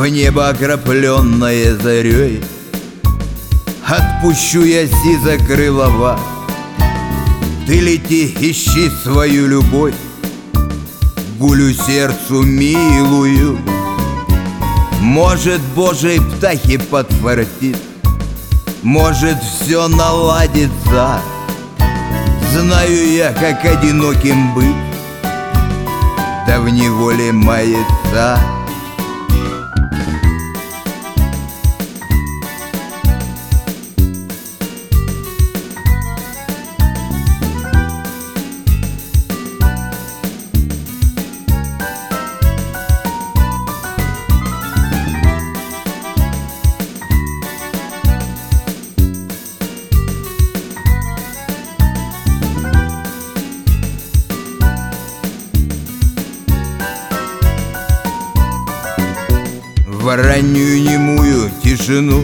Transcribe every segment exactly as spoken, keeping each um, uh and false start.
в небо, окропленное зарей, отпущу я сизокрылого. Ты лети, ищи свою любовь, гулю сердцу милую. Может, Божьей птахи подфартит, может, все наладится. Знаю я, как одиноким быть, да в неволе мается. В раннюю немую тишину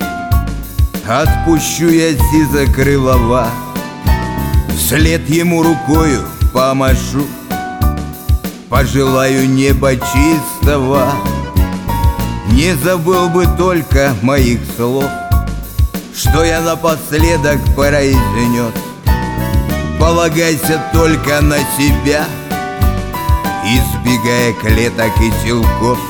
отпущу я сизокрылого, вслед ему рукою помашу, пожелаю неба чистого. Не забыл бы только моих слов, что я напоследок произнес: полагайся только на себя, избегая клеток и силков.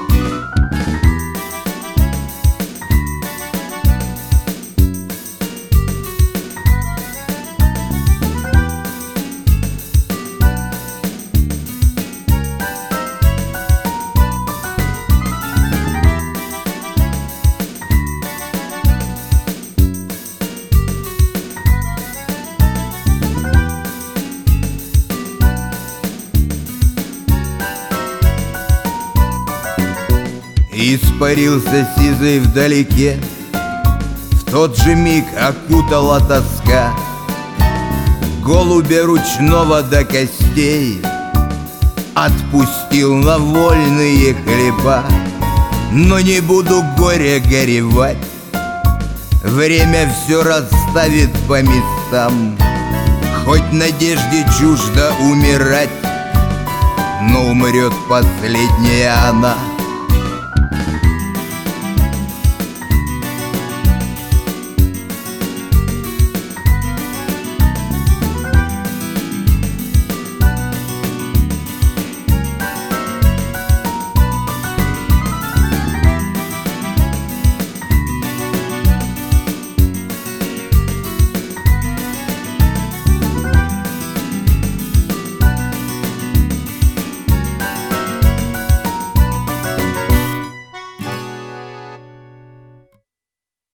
Испарился сизый вдалеке, в тот же миг окутала тоска. Голубя ручного до костей отпустил на вольные хлеба. Но не буду горя горевать, время все расставит по местам. Хоть надежде чуждо умирать, но умрет последняя она.